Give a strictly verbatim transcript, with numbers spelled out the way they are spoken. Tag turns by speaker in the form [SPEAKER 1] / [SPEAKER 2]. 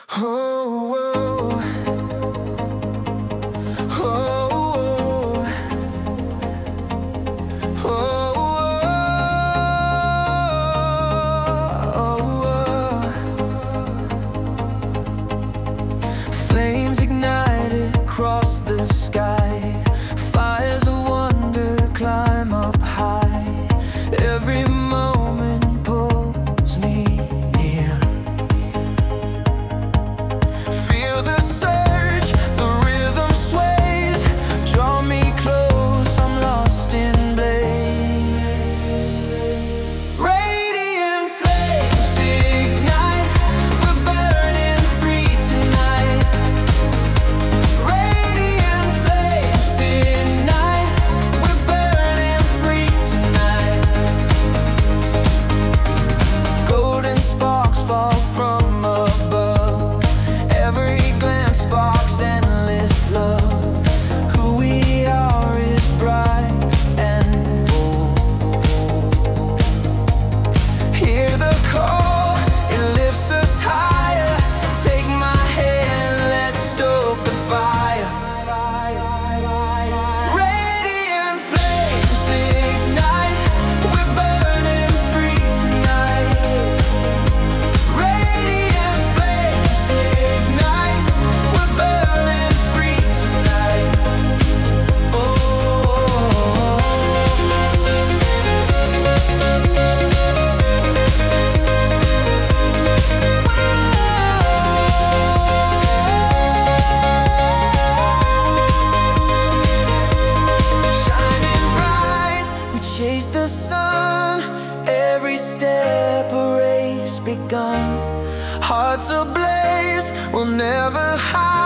[SPEAKER 1] Oh, oh, oh, oh, oh, oh. Flames ignited across the sky. Fires of wonder climb up high. Every moment pulls me near. Feel the surge, the rhythm sways. Draw me close, I'm lost in blaze. Radiant flames ignite. We're burning free tonight. Radiant flames ignite. We're burning free tonight. Golden sparks fall from above. Every glance sparks endless love. Who we are is bright and bold. Hear the call, it lifts us higher. Take my hand, let's stoke the fire. Radiant flames ignite. We're burning free tonight. Radiant flames ignite. We're burning free tonight. Oh, shining bright, we chase the sun. Every step a race begun. Hearts ablaze, we'll never hide.